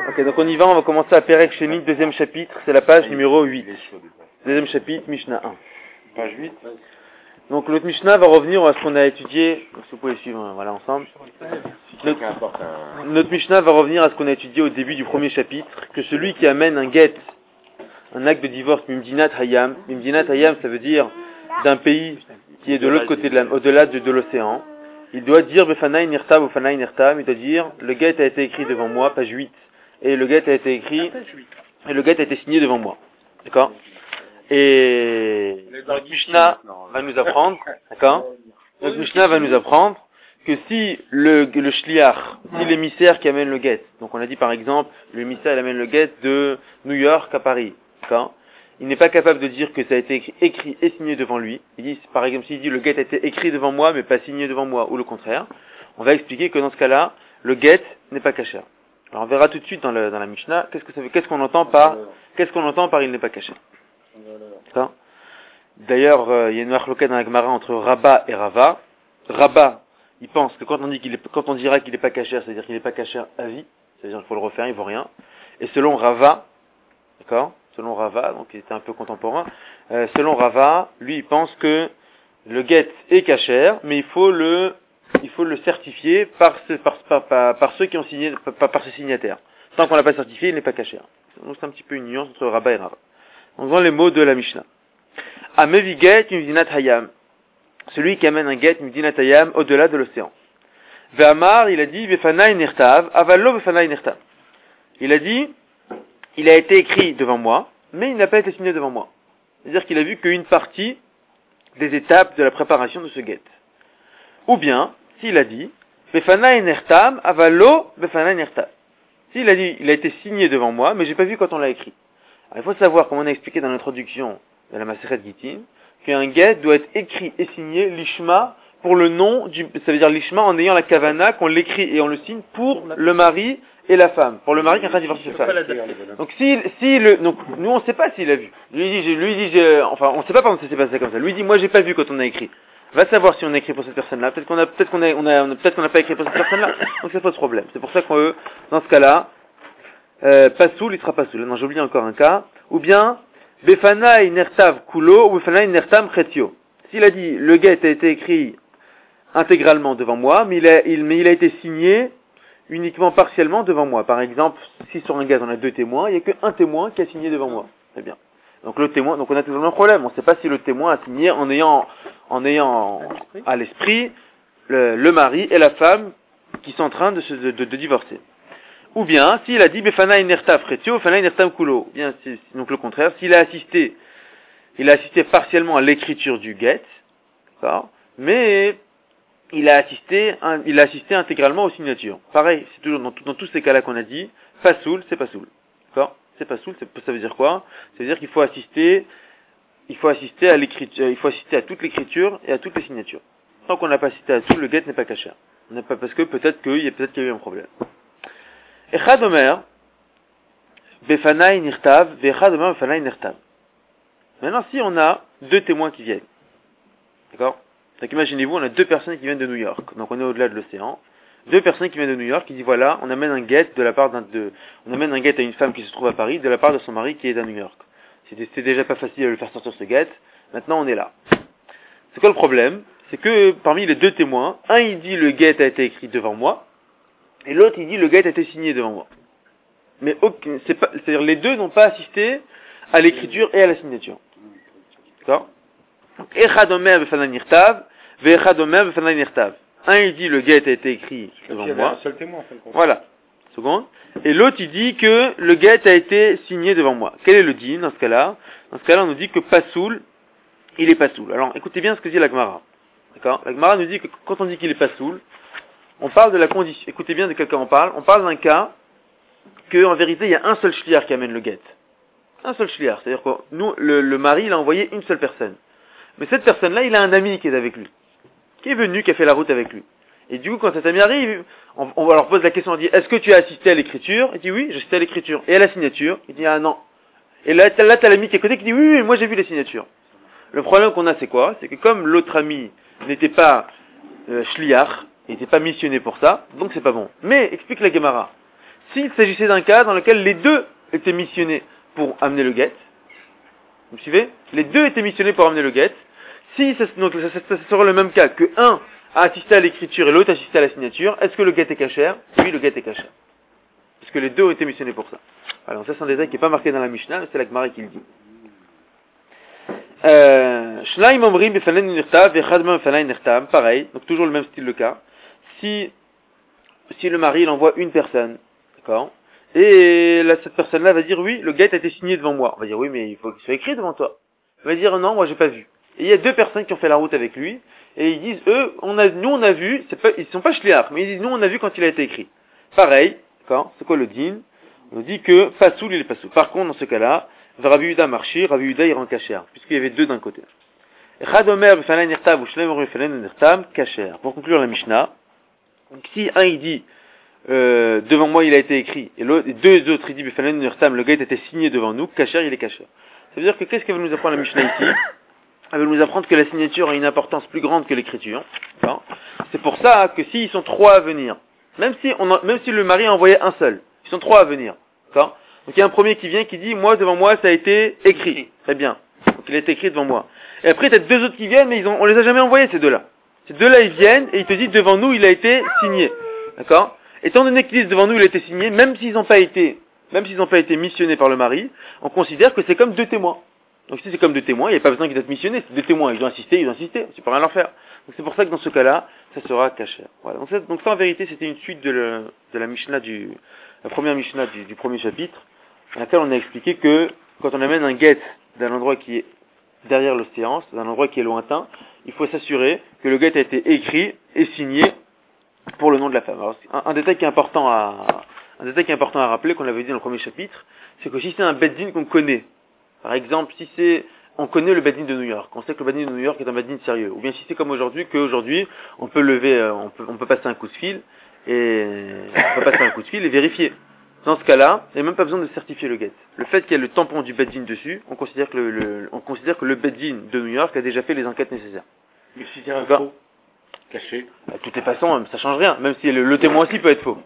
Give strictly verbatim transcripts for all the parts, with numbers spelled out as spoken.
Ok, donc on y va, on va commencer à Perek Sheni, deuxième chapitre, c'est la page numéro huit. Deuxième chapitre, Mishnah un. Page huit. Donc l'autre Mishnah va revenir à ce qu'on a étudié, donc si vous pouvez suivre, voilà, ensemble. Notre, notre Mishnah va revenir à ce qu'on a étudié au début du premier chapitre, que celui qui amène un get, un acte de divorce, Mimdinat Hayam, Mimdinat Hayam ça veut dire d'un pays qui est de l'autre côté de la, au-delà de, de l'océan, il doit dire Befanaï Nirtab ou Fanaï Nirtab, il doit dire le get a été écrit devant moi, page huit, et le get a été écrit, et le get a été signé devant moi. D'accord? Et notre Mishnah va nous apprendre, d'accord? Notre Mishnah va nous apprendre que si le, le shliach, si l'émissaire qui amène le get, donc on a dit par exemple, l'émissaire il amène le get de New York à Paris, d'accord? Il n'est pas capable de dire que ça a été écrit, écrit et signé devant lui. Il dit, par exemple, s'il dit le get a été écrit devant moi, mais pas signé devant moi, ou le contraire, on va expliquer que dans ce cas-là, le get n'est pas caché. Alors on verra tout de suite dans, le, dans la Mishnah, qu'est-ce que ça veut, qu'est-ce qu'on entend par, qu'est-ce qu'on entend par il n'est pas caché. D'accord? D'ailleurs, euh, il y a une marloquette dans la Gemara entre Rabba et Rava. Rabba, il pense que quand on dit qu'il est, quand on dira qu'il n'est pas caché, c'est-à-dire qu'il n'est pas caché à vie, c'est-à-dire qu'il faut le refaire, il vaut rien. Et selon Rava, d'accord? Selon Rava, donc il était un peu contemporain, euh, selon Rava, lui il pense que le get est cachère, mais il faut le, il faut le certifier par, ce, par, par, par, par ceux qui ont signé, par, par ses signataires. Tant qu'on l'a pas certifié, il n'est pas cachère. Donc c'est un petit peu une nuance entre Rabba et Rava. On voit les mots de la Mishnah. Amevi get mimdinat hayam. Celui qui amène un get mimdinat hayam au-delà de l'océan. Ve'amar, il a dit, Befanai nirtav, avalo befanai nirtav. Il a dit, il a été écrit devant moi, mais il n'a pas été signé devant moi. C'est-à-dire qu'il a vu qu'une partie des étapes de la préparation de ce get. Ou bien, s'il a dit, Befanai nirtam, avalo befanai nirtav. S'il a dit, il a été signé devant moi, mais j'ai pas vu quand on l'a écrit. Alors, il faut savoir, comme on a expliqué dans l'introduction de la Maseret Gittin, qu'un get doit être écrit et signé l'ishma pour le nom du, ça veut dire l'ishma en ayant la kavana qu'on l'écrit et on le signe pour le mari et la femme, pour le mari qui est en train de divorcer sa femme. Donc si, si le, donc nous on ne sait pas s'il a vu. Lui dit, lui dit, enfin on ne sait pas comment ça s'est passé comme ça. Lui dit, moi j'ai pas vu quand on a écrit. Va savoir si on a écrit pour cette personne-là. Peut-être qu'on a, peut-être qu'on a, on a, peut-être qu'on n'a pas écrit pour cette personne-là. Donc ça pose problème. C'est pour ça qu'on, dans ce cas-là, euh, pas soul, il sera pas soul. Non, j'ai oublié encore un cas. Ou bien, Befanaï nertav kulo ou Befanaï nertam chetio. S'il a dit, le get a été écrit intégralement devant moi, mais il a, il, mais il a été signé uniquement partiellement devant moi. Par exemple, si sur un gaz on a deux témoins, il n'y a qu'un témoin qui a signé devant moi. Très bien. Donc le témoin, donc on a toujours un problème. On ne sait pas si le témoin a signé en ayant, en ayant à l'esprit le, le mari et la femme qui sont en train de, se, de, de, de divorcer. Ou bien, s'il a dit Befanaï nertav chetio, Befanaï nertam kulo. Bien, c'est donc le contraire. S'il a assisté, il a assisté partiellement à l'écriture du get, d'accord, mais il a assisté, il a assisté intégralement aux signatures. Pareil, c'est toujours dans, dans tous ces cas-là qu'on a dit, pas soul, c'est pas soul. D'accord? C'est pas soul, ça veut dire quoi? Ça veut dire qu'il faut assister, il faut assister à l'écriture, il faut assister à toute l'écriture et à toutes les signatures. Tant qu'on n'a pas assisté à tout, le get n'est pas caché. On n'a pas, parce que peut-être qu'il y a, peut-être qu'il y a eu un problème. Echad Omer, Befanaï Nirtav, Echad Omer Befanaï Nirtav. Maintenant, si on a deux témoins qui viennent, d'accord? Donc imaginez-vous, on a deux personnes qui viennent de New York, donc on est au-delà de l'océan. Deux personnes qui viennent de New York, qui disent voilà, on amène un get de la part d'un, de, on amène un get à une femme qui se trouve à Paris, de la part de son mari qui est à New York. C'était, c'était déjà pas facile de le faire sortir ce get, maintenant on est là. C'est quoi le problème? C'est que parmi les deux témoins, un il dit le get a été écrit devant moi, et l'autre il dit le get a été signé devant moi. Mais aucun, c'est pas, c'est-à-dire les deux n'ont pas assisté à l'écriture et à la signature. D'accord? Echad Omer Befanaï Nirtav, Ve'echad Omer Befanaï Nirtav. Un il dit le get a été écrit devant moi. Un seul témoin, en fait, voilà. Seconde. Et l'autre il dit que le get a été signé devant moi. Quel est le din dans ce cas-là? Dans ce cas-là, on nous dit que pasoul, il est pasoul. Alors, écoutez bien ce que dit la Gemara. D'accord? La Gemara nous dit que quand on dit qu'il est pasoul, on parle de la condition. Écoutez bien de quel cas on parle. On parle d'un cas que, en vérité, il y a un seul shliach qui amène le get. Un seul shliach. C'est-à-dire que nous, le, le mari, il a envoyé une seule personne. Mais cette personne-là, il a un ami qui est avec lui, qui est venu, qui a fait la route avec lui. Et du coup, quand cet ami arrive, on, on leur pose la question, on dit, est-ce que tu as assisté à l'écriture? Il dit, oui, j'ai assisté à l'écriture. Et à la signature? Il dit, ah non. Et là, t'as, là, t'as l'ami qui est à côté qui dit, oui, oui, moi j'ai vu les signatures. Le problème qu'on a, c'est quoi? C'est que comme l'autre ami n'était pas euh, shliach, il n'était pas missionné pour ça, donc c'est pas bon. Mais, explique la Gemara, s'il s'agissait d'un cas dans lequel les deux étaient missionnés pour amener le guet, vous me suivez? Les deux étaient missionnés pour amener le guet. Si ça, donc, ça, ça, ça sera le même cas que un a assisté à l'écriture et l'autre a assisté à la signature, est-ce que le guet est cachère? Oui, le guet est cachère. Parce que les deux ont été missionnés pour ça. Alors ça c'est un détail qui n'est pas marqué dans la Mishnah, mais c'est la Gemara qui le dit. Shnaim omrim befalen nirtav vechad mem befalen nirtav, pareil, donc toujours le même style de cas. Si si le mari il envoie une personne, d'accord, et là, cette personne-là va dire oui, le guet a été signé devant moi. On va dire oui, mais il faut qu'il soit écrit devant toi. Il va dire non, moi j'ai pas vu. Et il y a deux personnes qui ont fait la route avec lui, et ils disent eux, on a, nous on a vu, c'est pas, ils sont pas shliach, mais ils disent nous on a vu quand il a été écrit. Pareil, d'accord, c'est quoi le din? On dit que Fasoul il est Fasoul. Par contre, dans ce cas-là, Rabbi Yuda marchi, Rabbi Yuda il rend kasher, puisqu'il y avait deux d'un côté. Pour conclure la Mishnah, si un il dit euh, devant moi il a été écrit, et l'autre, et deux autres il dit le gars était signé devant nous, kasher il est kasher. Ça veut dire que qu'est-ce qu'elle veut nous apprendre la Mishnah ici? Elle veut nous apprendre que la signature a une importance plus grande que l'écriture. C'est pour ça que s'ils sont trois à venir, même si, on a, même si le mari a envoyé un seul, ils sont trois à venir. D'accord? Donc il y a un premier qui vient qui dit, moi devant moi ça a été écrit. Très bien. Donc il a été écrit devant moi. Et après il y a deux autres qui viennent, mais ils ont, on les a jamais envoyés ces deux-là. Ces deux-là ils viennent et ils te disent devant nous il a été signé. D'accord? Étant donné qu'ils disent devant nous il a été signé, même s'ils n'ont pas été, même s'ils n'ont pas été missionnés par le mari, on considère que c'est comme deux témoins. Donc si c'est comme deux témoins, il n'y a pas besoin qu'ils soient missionnés, c'est deux témoins, ils ont insisté, ils ont insisté, c'est pas rien leur faire. Donc c'est pour ça que dans ce cas-là, ça sera caché. Voilà. Donc, ça, donc ça en vérité c'était une suite de, le, de la Mishnah du, la première Mishnah du, du premier chapitre, dans laquelle on a expliqué que quand on amène un guet d'un endroit qui est derrière l'océan, d'un endroit qui est lointain, il faut s'assurer que le guet a été écrit et signé pour le nom de la femme. Alors, un, un détail qui est important à, un détail qui est important à rappeler, qu'on avait dit dans le premier chapitre, c'est que si c'est un beddin qu'on connaît, par exemple, si c'est, on connaît le beddin de New York, on sait que le beddin de New York est un beddin sérieux, ou bien si c'est comme aujourd'hui, qu'aujourd'hui, on peut lever, on peut, on peut passer un coup de fil, et, on peut passer un coup de fil et vérifier. Dans ce cas-là, il n'y a même pas besoin de certifier le guet. Le fait qu'il y ait le tampon du beddin dessus, on considère que le, le, on considère que le beddin de New York a déjà fait les enquêtes nécessaires. Mais si c'est un faux, caché. De toutes les façons, ça change rien, même si le, le témoin aussi peut être faux.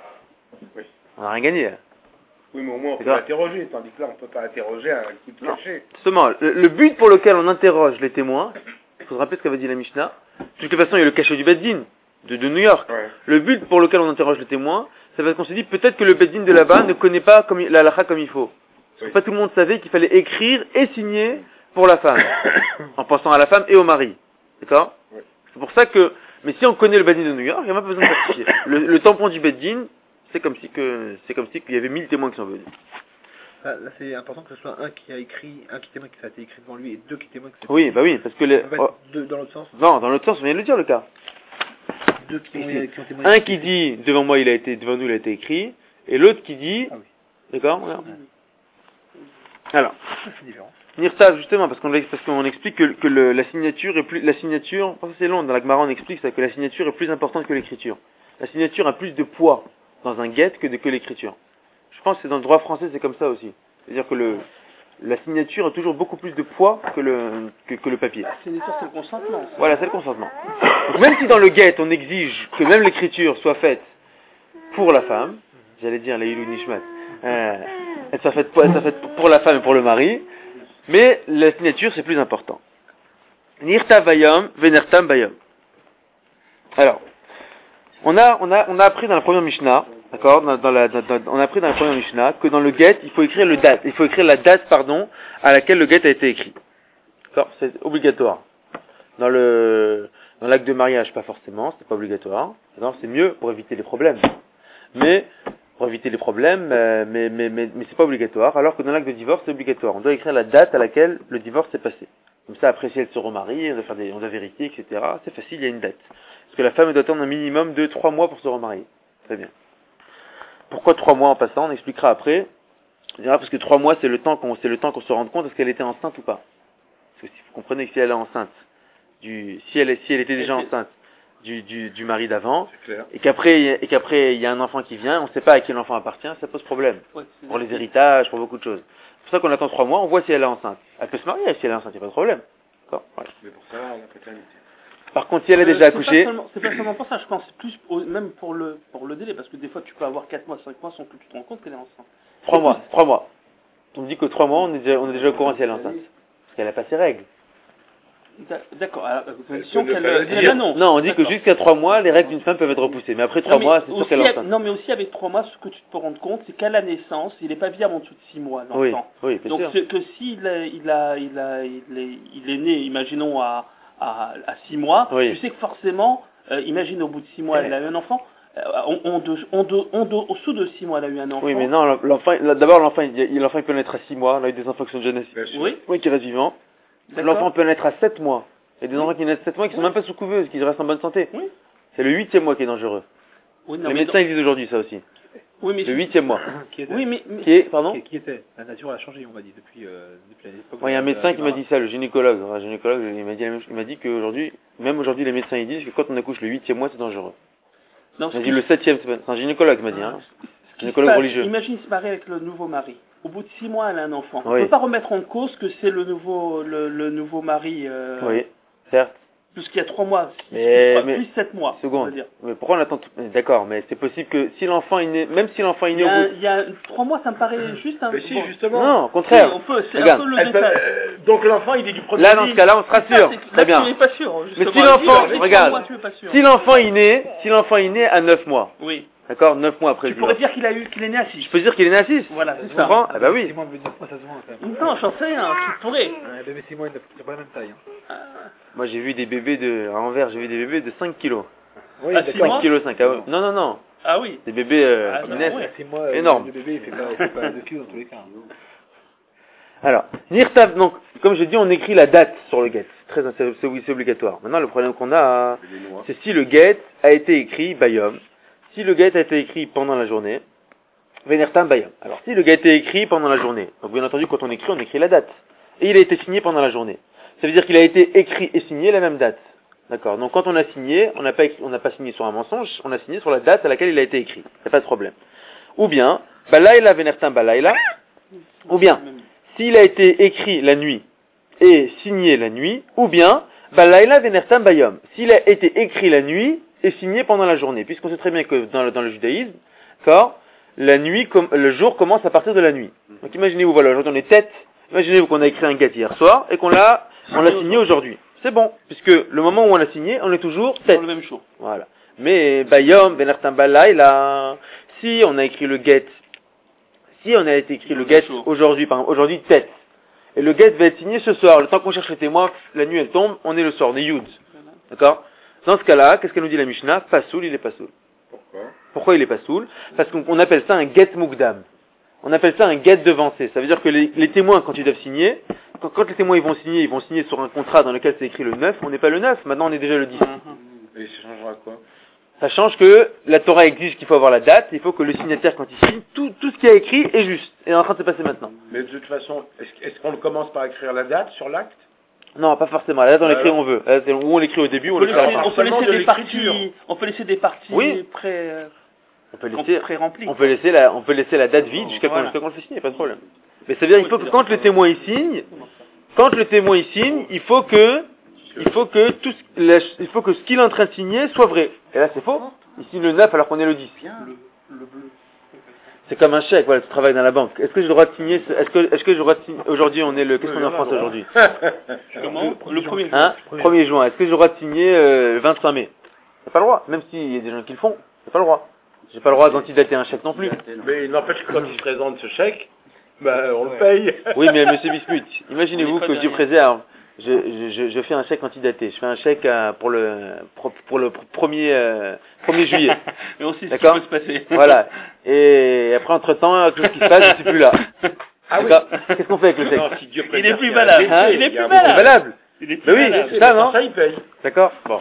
Oui. On n'a rien gagné. Là. Oui, mais au moins on peut l'interroger, tandis que là on ne peut pas interroger un coup de caché. Justement, le, le but pour lequel on interroge les témoins, il faut se rappeler ce qu'avait dit la Mishnah, de toute façon il y a le cachet du beddin de, de New York. Ouais. Le but pour lequel on interroge les témoins, c'est parce qu'on se dit peut-être que le beddin de là-bas ne connaît pas comme, la halakha comme il faut. Parce que oui. Pas tout le monde savait qu'il fallait écrire et signer pour la femme, en pensant à la femme et au mari. D'accord? Oui. C'est pour ça que, mais si on connaît le beddin de New York, il n'y a même pas besoin de certifier. Le, le tampon du beddin, c'est comme si que, c'est comme si qu'il y avait mille témoins qui sont venus. Là, là c'est important que ce soit un qui a écrit, un qui témoigne que ça a été écrit devant lui et deux qui témoignent que c'est. Oui, bah oui, parce que les. Oh. Deux dans l'autre sens. Non, dans l'autre sens, on vient de le dire le cas. Deux qui, ont, qui ont témoigné. Un qui dit devant moi il a été, devant nous il a été écrit, et l'autre qui dit. Ah oui. D'accord. Ouais. Alors. C'est différent. Nirtav justement parce qu'on parce qu'on explique que, que le, la signature est plus la signature. Parce que c'est long dans la Gemara on explique ça que la signature est plus importante que l'écriture. La signature a plus de poids dans un guet que de que l'écriture. Je pense que c'est dans le droit français c'est comme ça aussi. C'est-à-dire que le la signature a toujours beaucoup plus de poids que le que, que le papier. La signature c'est le consentement. Voilà, c'est le consentement. Donc même si dans le guet on exige que même l'écriture soit faite pour la femme, j'allais dire la Ilou Nishmat, euh, elle soit faite pour, elle soit faite pour la femme et pour le mari, mais la signature c'est plus important. Nirta Bayom, Venertam Bayom. Alors, on a on a on a appris dans la première Mishnah. D'accord, dans, dans la, dans, dans, on a appris dans la première Mishnah que dans le guet, il faut écrire le date, il faut écrire la date, pardon, à laquelle le guet a été écrit. D'accord, c'est obligatoire. Dans le, dans l'acte de mariage, pas forcément, c'est pas obligatoire. D'accord, c'est mieux pour éviter les problèmes. Mais, pour éviter les problèmes, euh, mais, mais, mais, mais c'est pas obligatoire. Alors que dans l'acte de divorce, c'est obligatoire. On doit écrire la date à laquelle le divorce s'est passé. Comme ça, après, si elle se remarie, on doit faire des, on doit vérifier, et cetera. C'est facile, il y a une date. Parce que la femme doit attendre un minimum de trois mois pour se remarier. Très bien. Pourquoi trois mois en passant? On expliquera après. On dira parce que trois mois c'est le temps qu'on c'est le temps qu'on se rende compte est-ce qu'elle était enceinte ou pas. Parce que si vous comprenez que si elle est enceinte, du si elle est, si elle était déjà enceinte du du, du mari d'avant, et qu'après et qu'après il y a un enfant qui vient, on ne sait pas à qui l'enfant appartient, ça pose problème ouais, pour les héritages, pour beaucoup de choses. C'est pour ça qu'on attend trois mois, on voit si elle est enceinte. Elle peut se marier si elle est enceinte, il n'y a pas de problème. D'accord. Voilà. Mais pour ça la paternité. Par contre, si elle a Euh, déjà c'est accouché... pas seulement- C'est pas seulement pour ça, je pense plus au- même pour le, pour le délai, parce que des fois tu peux avoir quatre mois, cinq mois sans que tu te rends compte qu'elle est enceinte. Trois C'est mois, plus- trois mois. On dit que trois mois, on est déjà, on est déjà au courant si elle est enceinte. Parce qu'elle n'a pas ses règles. D'a- D'accord, à la Elle condition peut ne qu'elle pas le qu'elle dire. annonce. Non, on dit que D'accord. jusqu'à trois mois, les règles d'une femme peuvent être repoussées. Mais après trois Non, mais mois, c'est sûr aussi qu'elle est avec- enceinte. Non, mais aussi avec trois mois, ce que tu te peux rendre compte, c'est qu'à la naissance, il n'est pas viable en dessous de six mois, l'enfant. Oui, oui, bien Donc, sûr. c'est que s'il a, il a, il a, il est, il est né, imaginons à, à, à six mois, Oui. tu sais que forcément, euh, imagine au bout de six mois, elle a eu un enfant. Euh, en, en, de, en, de, en de, au dessous de six mois, elle a eu un enfant. Oui, mais non, l'enfant, d'abord, l'enfant, il, l'enfant, il peut naître à six mois. Là, il y a des enfants qui sont déjà nés. Bien sûr. Oui. Oui, qui restent vivants. D'accord. L'enfant peut naître à sept mois. Il y a des enfants qui naissent sept mois qui sont même pas sous couveuse, qui restent en bonne santé. Oui. C'est le huitième mois qui est dangereux. Oui, non, Les mais médecins ils disent aujourd'hui ça aussi. Oui, mais Le huitième mois. Qui était, Oui, mais, mais- Qui est, pardon? qui, qui était La nature a changé, on m'a dit, depuis, euh, depuis l'époque. Il y a un de- médecin de- qui m'a dit ça, le gynécologue. Un gynécologue, il m'a dit, la même- il m'a dit qu'aujourd'hui, même aujourd'hui, les médecins ils disent que quand on accouche le huitième mois, c'est dangereux. non, Il m'a ce dit qui- le septième, c'est pas- c'est un gynécologue qui m'a dit, hein. ce qui se Gynécologue passe, religieux. Imagine se marier avec le nouveau mari. Au bout de six mois, elle a un enfant. On Oui. ne peut pas remettre en cause que c'est le nouveau, le, le nouveau mari. Euh, Oui, certes. Puisqu'il y a trois mois, six, Mais- plus, trois- mais- plus sept mois. on va Seconde. dire. Mais pourquoi on attend tout... D'accord, mais c'est possible que si l'enfant est né, même si l'enfant est Il né y au a, bout... il y a trois mois, ça me paraît juste un. Mais si, bon. justement. Non, au Oui, contraire. on peut, c'est un Regarde. peu le Elle peut- détail. euh, donc l'enfant, il est du premier Là, dans lit. ce cas-là, on sera Ça, sûr. c'est- là, Très bien. Tu n'es pas sûr. Mais justement. si l'enfant, Il dit, regarde, trois mois, tu es pas sûr. Si l'enfant est né, si l'enfant est né à neuf mois, Oui. d'accord, neuf mois après Tu le pourrais divorce, dire qu'il a eu, qu'il est né à six. je peux dire qu'il est né à six. Voilà, Tu c'est ça. comprends? Ah bah oui. six mois, neuf mois, ça se voit quand même. Non, j'en sais rien. Tu pourrais. Un bébé six mois, il n'a pas la même taille. Hein. Moi j'ai vu des bébés de, à Anvers, j'ai vu des bébés de cinq kilos. Oui, À six d'accord. mois cinq kilos cinq. Ah ouais. Non, non, non. Ah oui. Des bébés euh, Ah, qui non, naissent. ouais. six mois, Énorme. le bébé, il fait pas, il fait pas deux kilos dans tous les cas. Alors, Nirtav, donc, comme je dis, on écrit la date sur le get. Très, c'est, c'est- c'est obligatoire. Maintenant, le problème qu'on a, c'est si le get a été écrit Bayom. Si le get a été écrit pendant la journée, Venertam Bayom. Alors, si le get a été écrit pendant la journée, donc bien entendu, quand on écrit, on écrit la date. Et il a été signé pendant la journée. Ça veut dire qu'il a été écrit et signé la même date. D'accord. Donc, quand on a signé, on n'a pas écrit, on n'a pas signé sur un mensonge, on a signé sur la date à laquelle il a été écrit. Il n'y a pas de problème. Ou bien, Balayla Venertam Balayla, ou bien, s'il a été écrit la nuit et signé la nuit, ou bien, Balayla Venertam Bayom, s'il a été écrit la nuit et signé pendant la journée, puisqu'on sait très bien que dans le, dans le judaïsme, d'accord, la nuit, com- le jour commence à partir de la nuit. Donc imaginez-vous, voilà, aujourd'hui on est tête, imaginez-vous qu'on a écrit un get hier soir et qu'on l'a, on l'a signé aujourd'hui. C'est bon, puisque le moment où on l'a signé, on est toujours tête. Dans le même jour. Voilà. Mais Bayom, Venertam Balayla, si on a écrit le get, si on a été écrit le get aujourd'hui, par exemple, aujourd'hui tête, et le get va être signé ce soir, le temps qu'on cherche les témoins, la nuit elle tombe, on est le soir, on est Yud. D'accord? Dans ce cas-là, qu'est-ce qu'elle nous dit la Mishnah? Pasoul, il est pasoul. Pourquoi? Pourquoi il est pasoul? Parce qu'on on appelle ça un get mukdam. On appelle ça un get devancé. Ça veut dire que les, les témoins, quand ils doivent signer, quand, quand les témoins ils vont signer, ils vont signer sur un contrat dans lequel c'est écrit le neuf, on n'est pas le neuf, maintenant on est déjà le dix. Et ça changera quoi? Ça change que la Torah exige qu'il faut avoir la date, il faut que le signataire, quand il signe, tout, tout ce qui a écrit est juste, et est en train de se passer maintenant. Mais de toute façon, est-ce, est-ce qu'on commence par écrire la date sur l'acte? Non, pas forcément, la date on l'écrit Alors où on veut. La date, Ou on l'écrit au début, ou On on peut l'écrit à la laisser, fin. on peut laisser de des l'écriture. parties, on peut laisser des parties Oui. pré, euh, On peut laisser, pré-remplies. on peut laisser la, on peut laisser la date vide jusqu'à Voilà. quand, jusqu'à quand on le fait signer, pas de problème. Mais ça veut dire qu'il faut que quand le témoin il signe, quand le témoin il signe, il faut que, il faut que tout, ce- la- il faut que ce qu'il est en train de signer soit vrai. Et là c'est faux. Il signe le neuf alors qu'on est le dix. C'est comme un chèque, voilà, tu travailles dans la banque. Est-ce que j'ai le droit de signer, ce- est-ce que, est-ce que j'ai le droit de signer, aujourd'hui on est le, qu'est-ce qu'on est en France aujourd'hui? Comment? Le premier. Hein? premier juin. Est-ce que j'ai le droit de signer, euh, le vingt-cinq mai? J'ai pas le droit. Même s'il y a des gens qui le font, j'ai pas le droit. J'ai pas le droit d'antidater un chèque non plus. Mais il n'empêche que quand il se présente ce chèque, ben, on le paye. Oui, mais monsieur Bismuth, imaginez-vous que Dieu préserve, je, je, je, je fais un chèque antidaté, je fais un chèque à- pour le pour, pour le premier euh, premier juillet. Mais on sait ce qui D'accord. peut se passer. Voilà. Et après entre temps, quelque chose qui se passe, je suis plus là. Ah oui. D'accord. Qu'est-ce qu'on fait avec le chèque? Non, si Dieu Il est préserve, plus il y a un valable. décès, Hein Il est il y a plus un- C'est valable. valable. Il est plus Ben oui, valable. c'est ça, non? Ça, il paye. D'accord. Bon.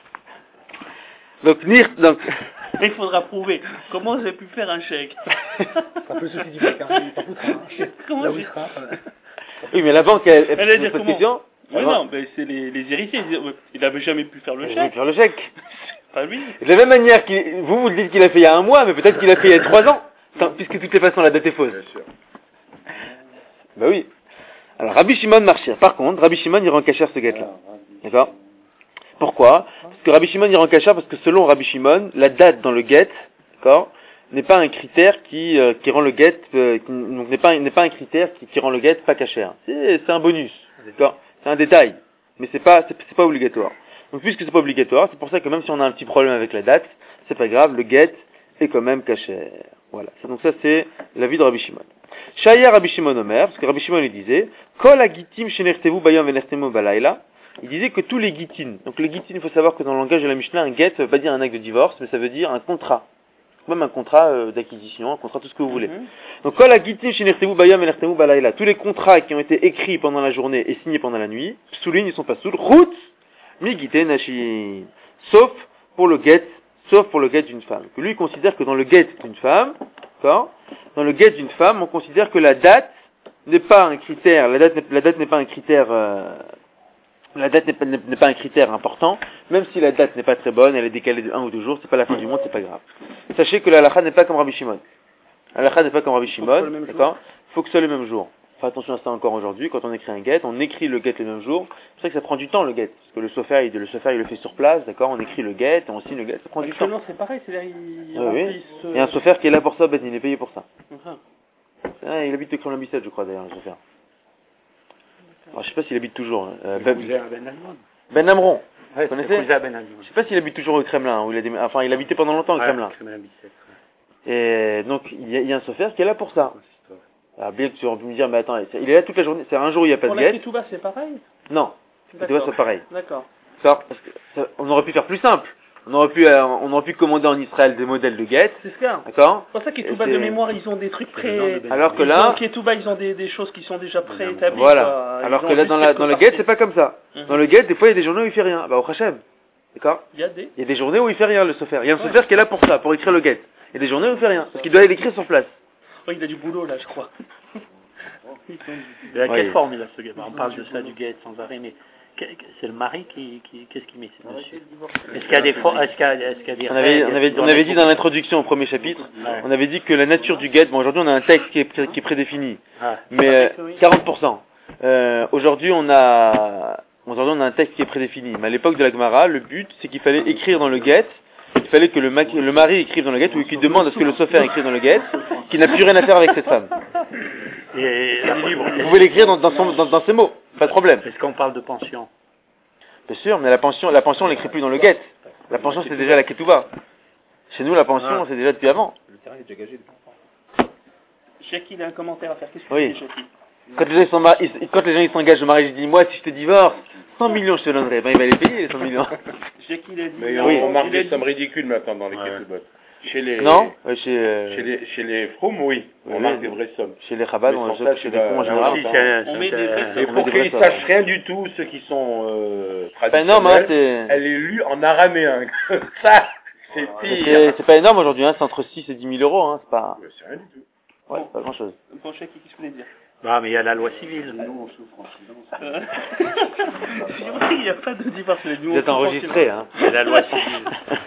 Donc Nir, donc Mais il faudra prouver. Comment j'ai pu faire un chèque? C'est un peu le souci du mec, hein. Il s'en foutra, hein. Comment Là où j'ai- il sera. euh, oui, mais la banque elle, elle, Elle a pose dit pas de comment? question. Oui, Elle va- non, mais c'est les, les héritiers. Ils disent, ouais, il n'avait jamais pu faire le Elle va chèque. faire le chèque. Pas lui. De la même manière qu'il, vous vous le dites qu'il a fait il y a un mois, mais peut-être qu'il a fait il y a trois ans. Tant- puisque de toutes les façons la date est fausse. Bien sûr. Bah oui. Alors Rabbi Shimon Marchir. Par contre, Rabbi Shimon il rend cachère ce guet-là. D'accord? Pourquoi? Parce que Rabbi Shimon il rend kasher parce que selon Rabbi Shimon, la date dans le get, d'accord, n'est pas un critère qui euh, qui rend le get, euh, qui, donc n'est pas n'est pas un critère qui, qui rend le get pas kasher. C'est c'est un bonus, d'accord, c'est un détail, mais c'est pas c'est, c'est pas obligatoire. Donc puisque c'est pas obligatoire, c'est pour ça que même si on a un petit problème avec la date, c'est pas grave, le get est quand même kasher. Voilà. Donc ça c'est l'avis de Rabbi Shimon. Shaya Rabbi Shimon Omer, parce que Rabbi Shimon il disait, Kol hagitim shenertevu bayom venertemu balayla. Il disait que tous les gitin, donc les gitin, il faut savoir que dans le langage de la Mishnah, un get, ça veut pas dire un acte de divorce, mais ça veut dire un contrat. Même un contrat euh, d'acquisition, un contrat, tout ce que vous voulez. Mm-hmm. Donc, Kol hagitim shenertevu bayom venertemu balayla. Tous les contrats qui ont été écrits pendant la journée et signés pendant la nuit, souligne, ils sont pas soul, rout, mi gite nashi. Sauf pour le get, sauf pour le get d'une femme. Que lui, il considère que dans le get d'une femme, d'accord, dans le get d'une femme, on considère que la date n'est pas un critère, la date, la date n'est pas un critère, euh, la date n'est pas, n'est pas un critère important, même si la date n'est pas très bonne, elle est décalée de un ou deux jours, c'est pas la fin du monde, c'est pas grave. Sachez que la halakha n'est pas comme Rabbi Shimon. La halakha n'est pas comme Rabbi Shimon, d'accord? Il faut que ce soit le même jour. Fais attention à ça encore aujourd'hui, quand on écrit un get, on écrit le get le même jour. C'est vrai que ça prend du temps le get, parce que le sofer, il, le sofer, il le fait sur place, d'accord? On écrit le get, on signe le get, ça prend du temps. C'est pareil, c'est-à-dire il oui, oui. Il y a un sofer qui est là pour ça, ben, il est payé pour ça. Uh-huh. Ah, il habite au Kremlin-Bicêtre, je crois d'ailleurs, le sofer. Alors, je sais pas s'il habite toujours. Euh, ben, ben Amron. Ouais, vous connaissez? Ben je sais pas s'il habite toujours au Kremlin, où il a des... enfin il habitait pendant longtemps au ouais, Kremlin. Et donc il y, a, il y a un sofer qui est là pour ça. Alors bien que tu vas me dire, mais attends, il est là toute la journée, c'est un jour où il n'y a pas pour de get. Pour la Ketouba, c'est pareil? Non, la Ketouba c'est pareil. D'accord. Ça, ça, on aurait pu faire plus simple. On aurait pu, euh, on aurait pu commander en Israël des modèles de get. C'est ça. D'accord. C'est pour ça que Ketouba de mémoire, ils ont des trucs pré. Alors que là, Ketouba, ils ont des, des choses qui sont déjà préétablies. Voilà. Alors que là, dans, la, dans le get, c'est pas comme ça. Mm-hmm. Dans le get, des fois, il y a des journées où il fait rien. Bah, au Hachem. D'accord. Il y a des. Il y a des journées où il fait rien, le sofer. Il y a un ouais. sofer qui est là pour ça, pour écrire le get. Il y a des journées où il fait rien, parce qu'il doit l'écrire sur place. Oh, il a du boulot là, je crois. De quelle oui. forme il a ce get? On parle de ça du get sans arrêt, mais c'est le mari qui, qui qu'est-ce qu'il met dessus? Est-ce qu'il y a des for... est-ce qu'il y a, est-ce qu'il y a des on avait, on avait, on avait dit dans l'introduction au premier chapitre, ouais. on avait dit que la nature du get, bon aujourd'hui on a un texte qui est, qui est prédéfini, ah. mais euh, quarante pour cent. Euh, aujourd'hui on a, aujourd'hui on a un texte qui est prédéfini, mais à l'époque de la Gemara, le but c'est qu'il fallait écrire dans le get, il fallait que le, ma- le mari écrive dans le get ou qu'il demande à ce que le sofer écrive dans le get, qu'il n'a plus rien à faire avec cette femme. Et vous pouvez l'écrire dans, dans, son, dans, dans ses mots, pas de problème. Est-ce qu'on parle de pension? Bien sûr, mais la pension, la pension, on l'écrit plus dans le get. La pension, c'est déjà la ketouba. Chez nous, la pension, ah. c'est déjà depuis avant. Le terrain est déjà gagé depuis longtemps. Jackie, il a un commentaire à faire. Qu'est-ce que oui. tu dis, quand les, gens ils ils, quand les gens ils s'engagent au mariage, ils disent, moi, si je te divorce, cent millions, je te donnerai. Ben, il va les payer, les cent millions. Jackie, il a dit. Mais on oui. remarque des sommes ridicules maintenant dans les ouais. ketoubottes. Chez les, non, ouais, chez, euh... chez les, chez les fromes, oui, on oui, marque des vraies sommes. Chez les Chabad, on a chez les fromes en général. Aussi, c'est, on met des vraies sommes. Et pour qu'ils sachent rien du tout, ceux qui sont, euh, traditionnels, énorme, hein, c'est... elle est lue en araméen. Ça, c'est pire. C'est, c'est pas énorme aujourd'hui, hein, c'est entre six et dix mille euros, hein, c'est pas... Ouais, c'est rien du tout. Ouais, c'est pas grand chose. Bon, Jackie, qu'est-ce que vous voulez dire? Non, mais il y a la loi civile. Nous, on souffre en silence. Il n'y a pas de divorce. Vous êtes enregistré, hein. Il y a la loi civile.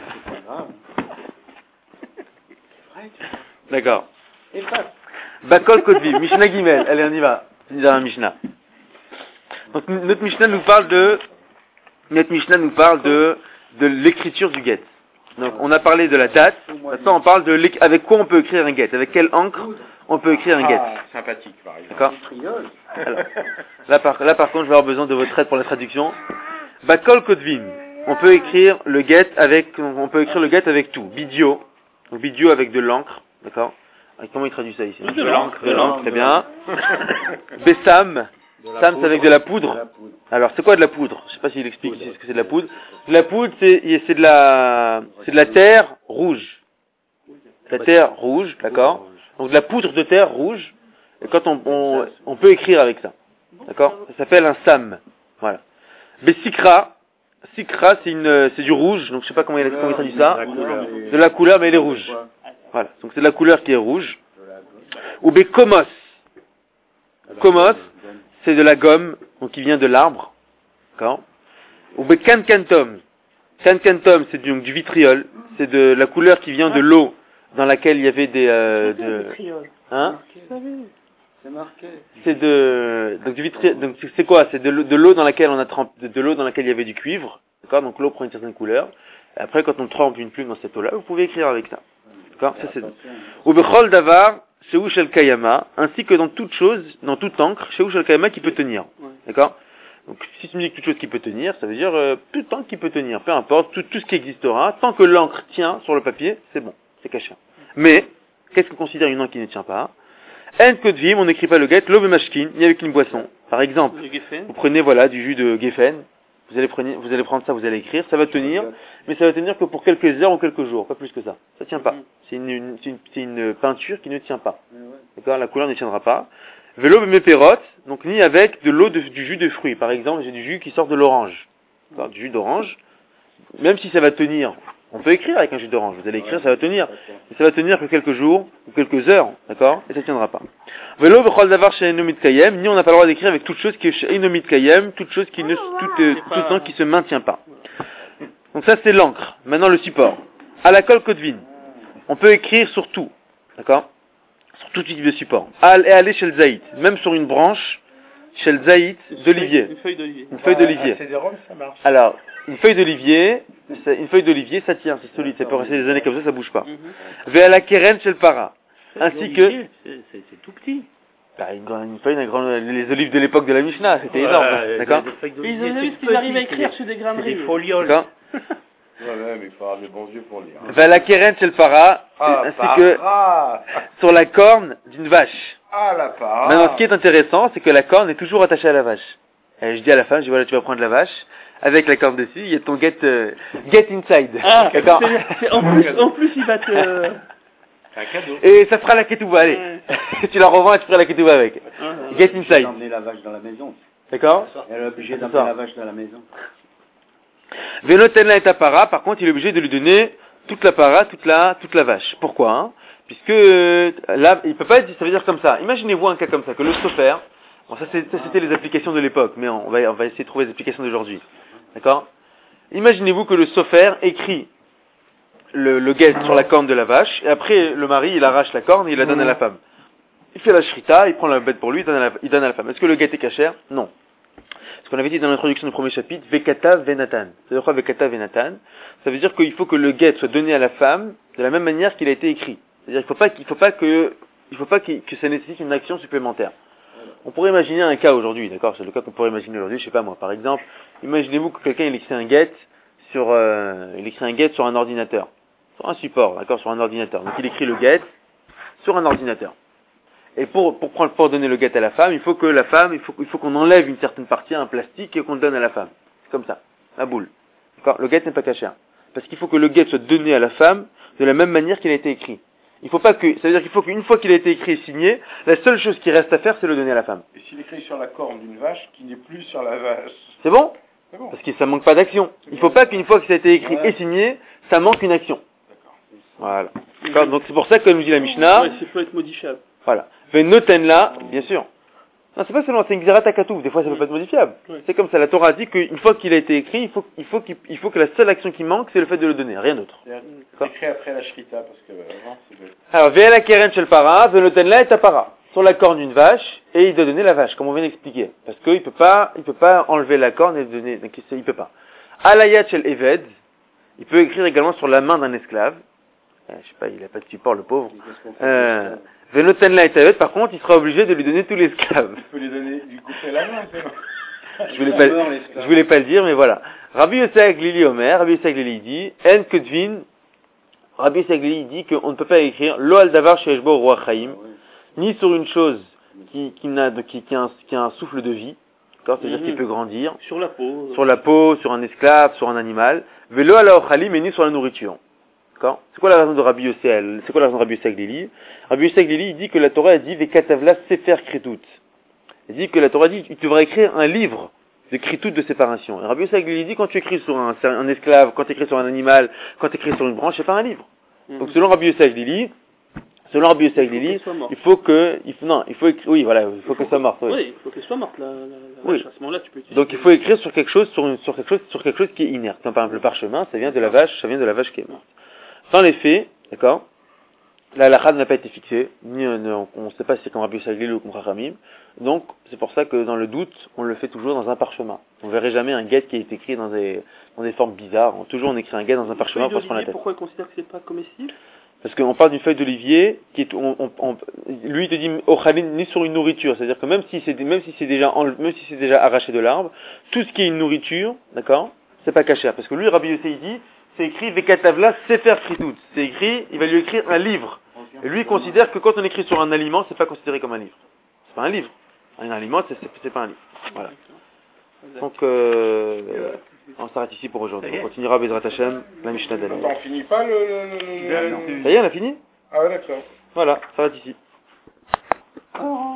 D'accord. Bakol Kodvi, Mishnah Gimel. Allez, on y va. On y va, Mishnah. Donc, notre Mishnah nous parle de, notre Mishnah nous parle de, de l'écriture du get. Donc, on a parlé de la date. Maintenant, on parle de avec quoi on peut écrire un get. Avec quelle encre on peut écrire un get. Ah, sympathique, par exemple. D'accord. Alors, là, par, là, par contre, je vais avoir besoin de votre aide pour la traduction. Bakol Kodvim. On peut écrire le get avec, on peut écrire le get avec tout. Bidio. Donc, bidio avec de l'encre. D'accord. Comment il traduit ça ici? De l'encre. De l'encre, très bien. Bessam. Sam, c'est avec de la poudre. Alors, c'est quoi de la poudre? Je sais pas s'il explique ici ce que c'est de la poudre. De la poudre, c'est, c'est de la, c'est de la terre rouge. La terre rouge, d'accord. Donc, de la poudre de terre rouge. Et quand on, on, on peut écrire avec ça. D'accord? Ça s'appelle un sam. Voilà. Bessikra. Sikra, c'est une, c'est du rouge. Donc, je sais pas comment il, comment il traduit ça. De la couleur, mais elle est rouge. Voilà. Donc, c'est de la couleur qui est rouge. Ou bekomos. Komos, c'est de la gomme, donc qui vient de l'arbre. D'accord? Ou bekankantom. Kankantom, c'est du, du vitriol. C'est de la couleur qui vient de l'eau dans laquelle il y avait des, euh, de, hein? C'est marqué. C'est de, donc du vitriol, donc c'est quoi? C'est de l'eau, de l'eau dans laquelle on a trempé, de, de l'eau dans laquelle il y avait du cuivre. D'accord? Donc l'eau prend une certaine couleur. Et après, quand on trempe une plume dans cette eau-là, vous pouvez écrire avec ça. D'accord? Ça, c'est... Ou bechol davar, shehu shel kayama, ainsi que dans toute chose, dans toute encre, shehu shel kayama qui peut tenir. D'accord? Donc, si tu me dis que toute chose qui peut tenir, ça veut dire euh, tout encre qui peut tenir. Peu importe, tout, tout ce qui existera, tant que l'encre tient sur le papier, c'est bon, c'est caché. Mais, qu'est-ce qu'on considère une encre qui ne tient pas? En kodvim, on n'écrit pas le get, l'eau mashkin, ni avec une boisson. Par exemple, vous prenez voilà du jus de Geffen, vous allez, prendre, vous allez prendre ça, vous allez écrire, ça va tenir, mais ça va tenir que pour quelques heures ou quelques jours, pas plus que ça. Ça tient pas. C'est une, une, c'est une, c'est une peinture qui ne tient pas. D'accord? La couleur ne tiendra pas. Vélo méperote, donc ni avec de l'eau de, du jus de fruits. Par exemple, j'ai du jus qui sort de l'orange. D'accord? Du jus d'orange. Même si ça va tenir, on peut écrire avec un jus d'orange. Vous allez écrire, ça va tenir. Mais ça va tenir que quelques jours ou quelques heures. D'accord? Et ça tiendra pas. Vélo bechol davar she'eino kayem, ni on n'a pas le droit d'écrire avec toute chose qui est she'eino kayem, toute chose qui ne, toute, euh, tout temps qui se maintient pas. Donc ça c'est l'encre. Maintenant le support. À la colle Kotvin. On peut écrire sur tout. D'accord? Sur tout type de support. Et aller chez le zaït, même sur une branche, chez le zaït d'olivier. Une feuille d'olivier. Une feuille d'olivier. Ça marche. Alors, une feuille d'olivier, une feuille d'olivier, ça tient, c'est solide, ça peut rester des années comme ça, ça bouge pas. Ve à la keren chez le para. Ainsi que... C'est, c'est, c'est tout petit. Bah, une, une feuille, une grande, les olives de l'époque de la Mishnah, c'était énorme, Ouais, d'accord? Ils ont vu qu'ils arrivent à écrire sur des graineries. Des folioles. D'accord? Ouais, ouais, mais il faut avoir des bons yeux pour lire. Ve à la keren chez le para, Ah, ainsi que para. sur la corne d'une vache. Ah, la para. Maintenant, ce qui est intéressant, c'est que la corne est toujours attachée à la vache. Et je dis à la femme, je dis voilà, tu vas prendre la vache, avec la corne dessus, il y a ton get, euh, get inside. Ah, d'accord? c'est-à-dire, c'est- en plus, en plus, il va te... C'est un cadeau. Et ça fera la ketouba, allez. Tu la revends et tu feras la ketouba avec. Get inside. D'emmener la vache dans la maison. D'accord? Elle est obligée C'est d'emmener ça. la vache dans la maison. Venotenla est à para, par contre, il est obligé de lui donner toute la para, toute la, toute la vache. Pourquoi? Hein? Puisque, euh, là, il peut pas être, ça veut dire comme ça. Imaginez-vous un cas comme ça, que le sofer, bon, ça, c'est- ça, c'était les applications de l'époque, mais on va, on va essayer de trouver les applications d'aujourd'hui. D'accord? Imaginez-vous que le sofer écrit le, le guet sur la corne de la vache, et après, le mari, il arrache la corne et il la donne à la femme. Il fait la shrita, il prend la bête pour lui, il donne à la, il donne à la femme. Est-ce que le guet est cachère? Non. Ce qu'on avait dit dans l'introduction du premier chapitre, Vekata Venatan. C'est-à-dire quoi Vekata Venatan? Ça veut dire qu'il faut que le guet soit donné à la femme de la même manière qu'il a été écrit. C'est-à-dire qu'il faut pas qu'il faut pas que, il faut pas qu'il- que ça nécessite une action supplémentaire. On pourrait imaginer un cas aujourd'hui, d'accord? C'est le cas qu'on pourrait imaginer aujourd'hui, je sais pas moi. Par exemple, imaginez-vous que quelqu'un il écrit un get sur, euh, il écrit un get sur un ordinateur. Sur un support, d'accord? Sur un ordinateur. Donc il écrit le get sur un ordinateur. Et pour, pour prendre, pour donner le get à la femme, il faut que la femme, il faut, il faut qu'on enlève une certaine partie, un plastique, et qu'on le donne à la femme. C'est comme ça. La boule. D'accord? Le get n'est pas caché. Parce qu'il faut que le get soit donné à la femme de la même manière qu'il a été écrit. Il faut pas que, ça veut dire qu'il faut qu'une fois qu'il a été écrit et signé, la seule chose qui reste à faire, c'est le donner à la femme. Et s'il écrit sur la corne d'une vache qui n'est plus sur la vache. C'est bon? C'est bon. Parce que ça manque pas d'action. Il faut pas qu'une fois que ça a été écrit et signé, ça manque une action. Voilà. D'accord? Donc c'est pour ça que nous dit la Mishnah. Ouais, c'est peut être modifiable. Voilà. Fait noten là, bien sûr. Non, c'est pas seulement, c'est une xerata katouf. Des fois, ça peut pas être modifiable. Oui. C'est comme ça. La Torah dit qu'une fois qu'il a été écrit, il faut, il faut qu'il, il faut que la seule action qui manque, c'est le fait de le donner. Rien d'autre. C'est écrit après la shrita, parce que avant, c'est de... Alors, ve'ela keren shel para, ve'noten là est à para. Sur la corne d'une vache, et il doit donner la vache, comme on vient d'expliquer. Parce qu'il peut pas, il peut pas enlever la corne et donner, donc il peut pas. Alayat shel eved, il peut écrire également sur la main d'un esclave. Euh, je sais pas, il a pas de support, le pauvre. Euh, Venoten la et par contre, il sera obligé de lui donner tous les esclaves. Tu peux lui donner, lui couper la main, c'est bon. Je voulais pas, je voulais pas le dire, mais voilà. Rabbi Yosef Lili Omer, Rabbi Yosef Lili dit, En Kedvin, Rabbi Yosef Lili dit qu'on ne peut pas écrire Lo al davar sheeshbo roi chaim, ni sur une chose qui, qui n'a, qui, qui, a un, qui a un souffle de vie, d'accord, c'est-à-dire Mhm. qu'il peut grandir, Sur la peau. sur la peau, sur un esclave, sur un animal, Velo ala ochalim, et ni sur la nourriture. D'accord? C'est quoi la raison de Rabbi Yosef? C'est quoi la raison de Rabbi Yosef Lili? Rabbi Yosef Lili, il dit que la Torah a dit Vekatavla sefer kritut. Il dit que la Torah dit tu devrais écrire un livre de kritut de séparation. Et Rabbi Yosef Lili dit quand tu écris sur un, un esclave, quand tu écris sur un animal, quand tu écris sur une branche, c'est pas un livre. Mhm. Donc selon Rabbi Yosef Lili, selon Rabbi Yosef Lili, qu'elle soit morte. il faut que, il faut, non, il faut écrire, oui, voilà, il faut qu'elle soit morte, oui. Oui, il faut qu'elle soit morte, la, la, la Oui. vache. À ce moment-là, tu peux utiliser. Donc il faut écrire sur quelque chose, sur, une, sur quelque chose, sur quelque chose qui est inerte. Comme par exemple le parchemin, ça vient de la vache, ça vient de la vache qui est morte. Dans les faits, d'accord, la halakha n'a pas été fixée, ni on ne sait pas si c'est comme Rabbi Saglil ou comme Chachamim. Donc, c'est pour ça que dans le doute, on le fait toujours dans un parchemin. On ne verrait jamais un guet qui est écrit dans des, dans des formes bizarres. On, toujours, on écrit un guet dans un parchemin pour se prendre la tête. Pourquoi il considère que c'est pas comestible? Parce qu'on parle d'une feuille d'olivier qui est, on, on, on, lui il te dit ochalin ni sur une nourriture, c'est-à-dire que même si c'est, même si c'est déjà, enle- même si c'est déjà arraché de l'arbre, tout ce qui est une nourriture, d'accord, c'est pas caché. Parce que lui, Rabbi Yossé, il dit, c'est écrit Vekatavla Sefer Fritout. C'est écrit, il va lui écrire un livre. Et lui, il considère que quand on écrit sur un aliment, c'est pas considéré comme un livre. C'est pas un livre. Un aliment, c'est, c'est, c'est pas un livre. Voilà. Donc, euh, on s'arrête ici pour aujourd'hui. On continuera Bezrat Hashem, la Mishnah d'Ali. On finit pas le... le, le, le... Ça y est, on a fini? Ah ouais, d'accord. Voilà, ça va ici. Oh.